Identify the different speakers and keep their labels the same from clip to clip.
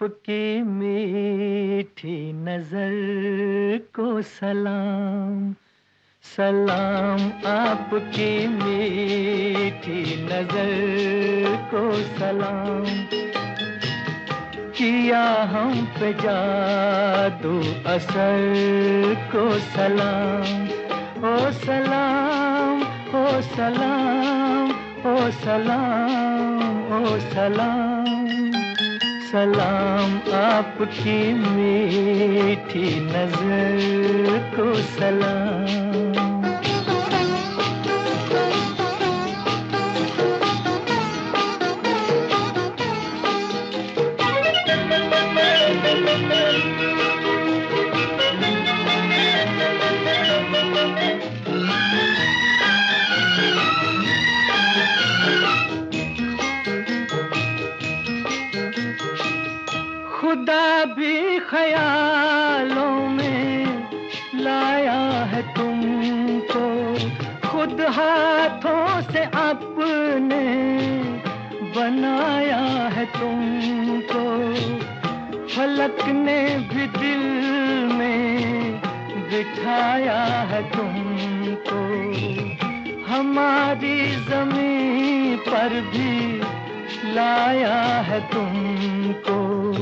Speaker 1: आपकी मीठी नजर को सलाम, सलाम आपकी मीठी नजर को सलाम। किया हम पे जादू असर को सलाम। ओ सलाम, ओ सलाम, ओ सलाम, ओ सलाम। सलाम आपकी मीठी नजर को सलाम। खुदा भी ख्यालों में लाया है तुमको, खुद हाथों से अपने बनाया है तुमको। फलक ने भी दिल में बिठाया है तुमको, हमारी ज़मीं पर भी लाया है तुमको।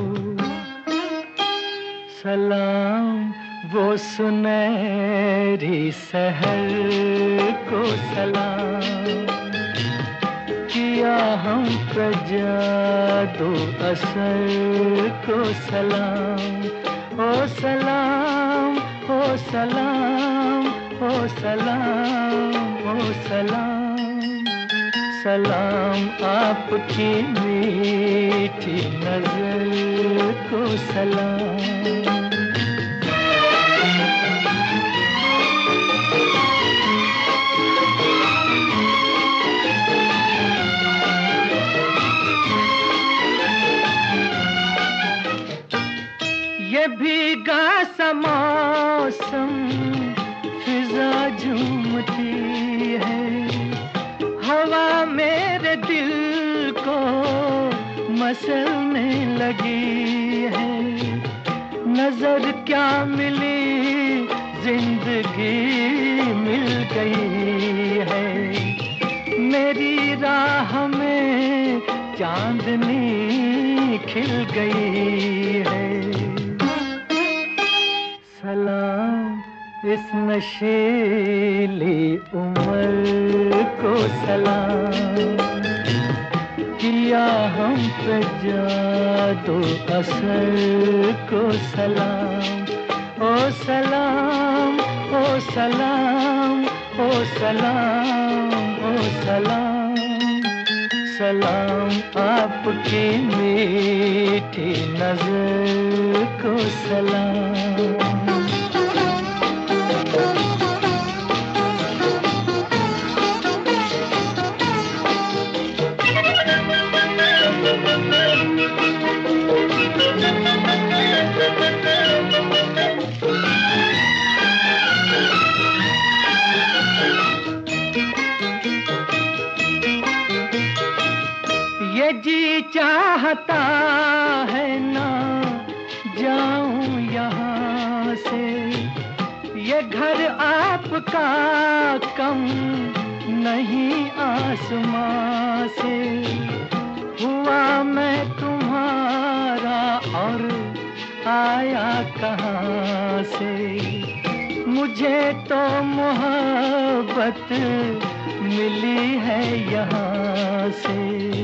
Speaker 1: सलाम वो सुनहरी सहर को सलाम। किया हम पे जादू असर को सलाम। ओ सलाम, ओ सलाम, ओ सलाम, ओ सलाम। सलाम आपकी मीठी नजर को सलाम। ये भीगा सा मौसम फिजा झूमती है, हवा मेरे दिल को मसलने लगी है। नजर क्या मिली जिंदगी मिल गई है, मेरी राह में चांदनी खिल गई है। सलाम इस नशीली उम्र को सलाम। किया हम पे जादू असर को सलाम। ओ सलाम, ओ सलाम, ओ सलाम, ओ सलाम। सलाम आपकी मीठी नजर को सलाम। ये जी चाहता है ना जाऊं यहाँ से, ये घर आपका कम नहीं आसमां से। हुआ मैं तुम्हारा और आया कहाँ से, मुझे तो मोहब्बत मिली है यहाँ से।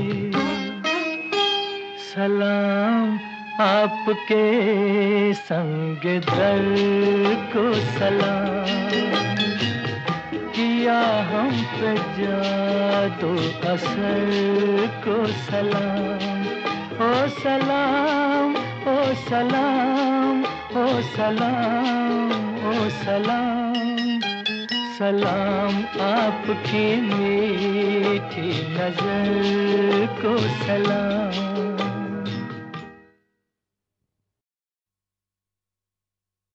Speaker 1: सलाम आपके संग दर को सलाम। किया हम पे जादू असर को सलाम। ओ सलाम, ओ सलाम, ओ सलाम, ओ सलाम। सलाम आपकी मीठी नजर को सलाम।